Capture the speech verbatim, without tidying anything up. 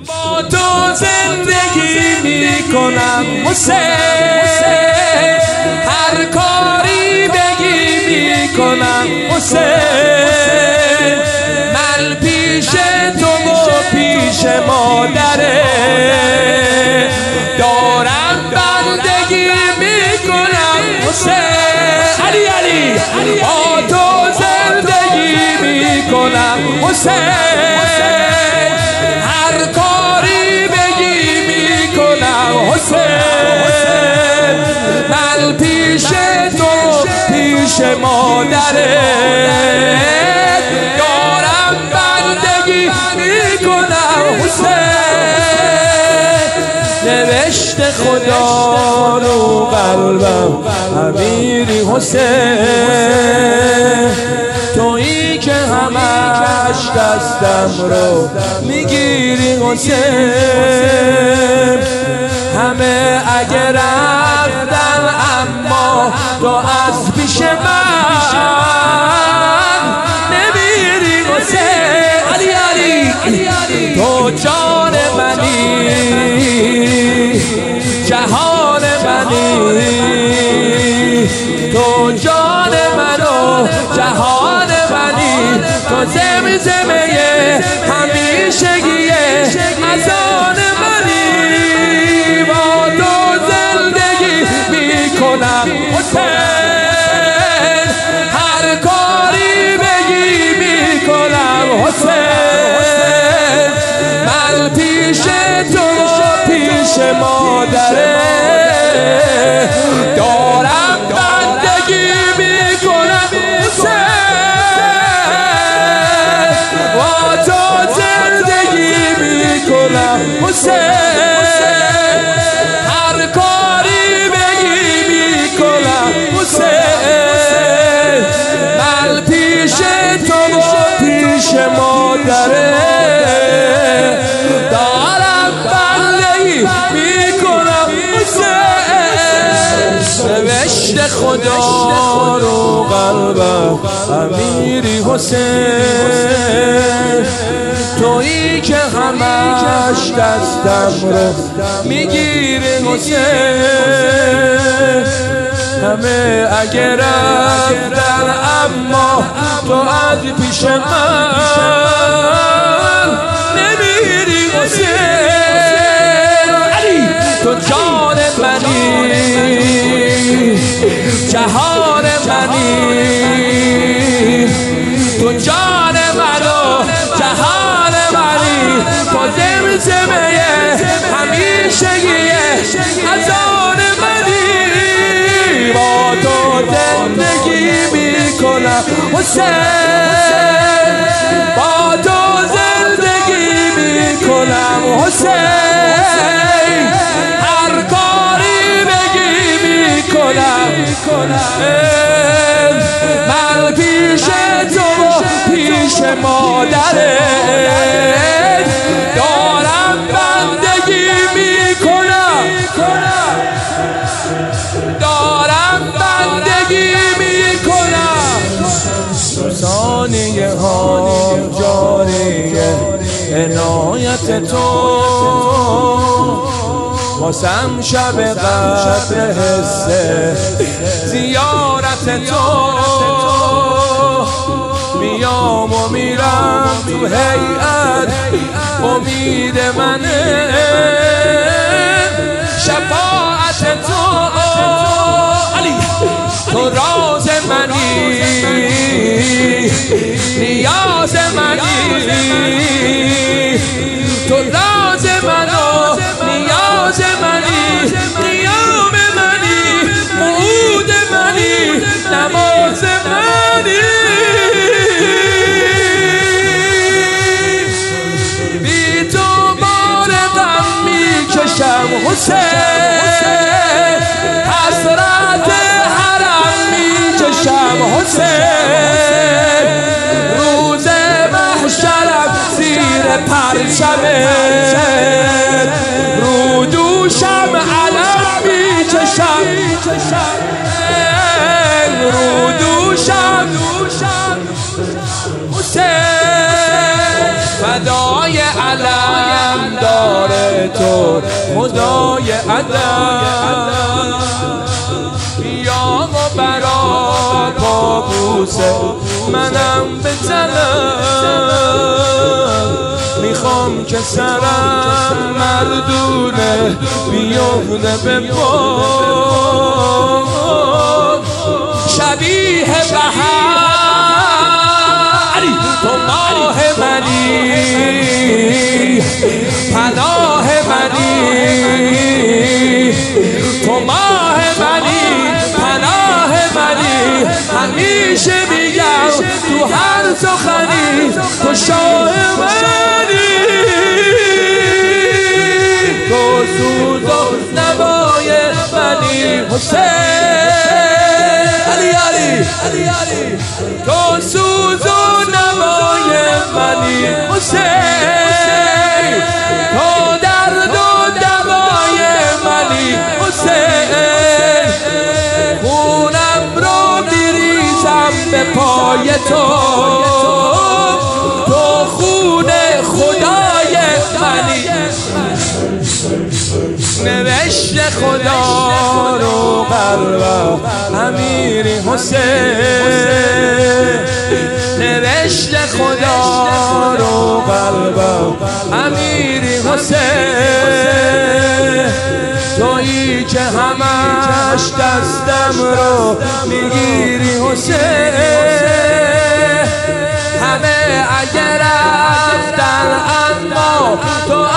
با تو زندگی میکنم حسین، هر کاری بگی میکنم حسین، من پیش تو و پیش مادره دارم بندگی میکنم حسین، علی علی با تو زندگی میکنم حسین، هر کاری بگی میکنم حسین، من پیش تو پیش مادره دارم بندگی میکنم حسین، نوشت خدا رو قلبم امیری حسین، تویی که همش دستم رو میگیری حسین، همه اگه رفتن اما تو از پیش من نمیری حسین، علی علی تو جان منی جهان منی، تو جان منو جهان منی، تو زمزمه همیشگیه اذان منی، با تو زندگی میکنم حسین، هر کاری بگی میکنم حسین، من پیش تو پیش مادره دارم بندگی میکنم حسین، با تو زندگی میکنم حسین، هر کاری بگی میکنم حسین، من پیش تو و پیش مادره دارم بندگی میکنم حسین، نوشت خدا رو قلبم امیری حسین، تویی که همش دستم رو میگیری حسین، همه اگه رفتن اما تو از پیش من نمیری حسین، علی تو جان منی جهان منی، تو جان منو جهان منی، تو زمزمه همیشگیه اذان منی، با تو زندگی میکنم حسین، با تو زندگی میکنم حسین، هر کاری بگی میکنم، من پیش تو و پیش مادره دارم بندگی میکنم، دارم بندگی میکنم، ثانیه ها جاریه عنایت تو، واسم شب قدر حس زیارت تو، میام و میرم تو هیئت امید منه شفاعت تو، علی تو راز منی نیاز منی، تو راز منو نیاز منی، قیام منی موعود منی نماز منی، بی تو بار غم میکشم حسین، حسرت حرم میکشم حسین، روز محشرم زیر پرچمه رو دوشم علم میکشم، رو دوشم حسین، فدای علم دار تو خدای عدم بیا و برا پابوس منم بزنم میخوام که سرم مردونه بیفته به پا شبیه بهار تو ماه منی پناه منی تو ماه منی پناه منی همیشه میگم تو هر سخنی تو شاه منی تو سوز و نوای منی حسین علی علی علی علی تو سوز و نوای منی حسین تو درد و دوای منی حسین خونم رو میریزم به پای تو تو خون خدای منی نوشت خدا رو قلبم امیری حسین نوشت خدا رو قلبم امیری حسین تویی که همش دستم رو میگیری حسین همه اگر رفتن اما تو